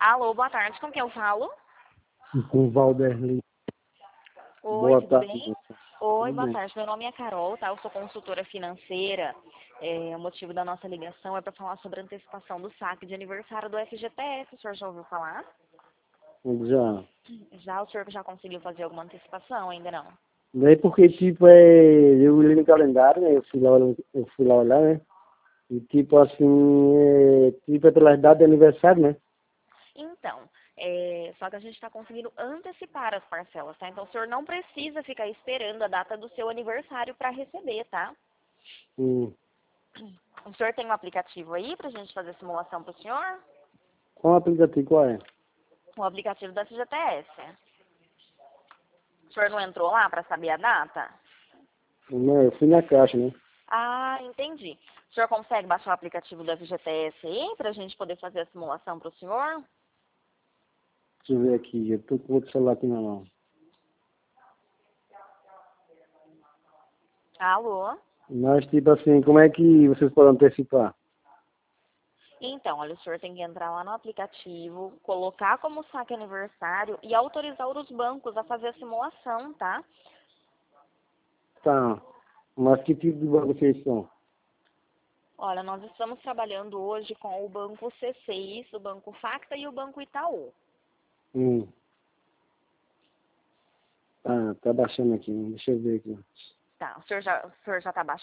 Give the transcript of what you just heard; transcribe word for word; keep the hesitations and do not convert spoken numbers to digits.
Alô, boa tarde, com quem eu falo? Com o Valderlin. Oi, Boa tudo tarde. bem? Moça. Oi, Tudo boa bem. tarde. Meu nome é Carol, tá? Eu sou consultora financeira. É, o motivo da nossa ligação é para falar sobre a antecipação do saque de aniversário do F G T S. O senhor já ouviu falar? Já. Já, o senhor já conseguiu fazer alguma antecipação? Ainda não? Daí porque, tipo, é, eu li no calendário, né? Eu fui lá, olhar- eu fui lá olhar, né? E tipo assim, é, tipo é pela data de aniversário, né? Então, é, só que a gente está conseguindo antecipar as parcelas, tá? Então o senhor não precisa ficar esperando a data do seu aniversário para receber, tá? Hum. O senhor tem um aplicativo aí para a gente fazer simulação para o senhor? Qual aplicativo, qual é? O aplicativo da F G T S. O senhor não entrou lá para saber a data? Não, eu fui na caixa, né? Ah, entendi. O senhor consegue baixar o aplicativo do F G T S aí para a gente poder fazer a simulação para o senhor? Deixa eu ver aqui, eu tô com outro celular aqui na mão. Alô? Mas, tipo assim, como é que vocês podem antecipar? Então, olha, o senhor tem que entrar lá no aplicativo, colocar como saque aniversário e autorizar os bancos a fazer a simulação, tá? Tá. Mas que tipo de banco vocês são? Olha, nós estamos trabalhando hoje com o Banco C seis, o Banco Facta e o Banco Itaú. Hum. Tá, tá baixando aqui, deixa eu ver aqui. Tá, o senhor já, o senhor já tá baixando?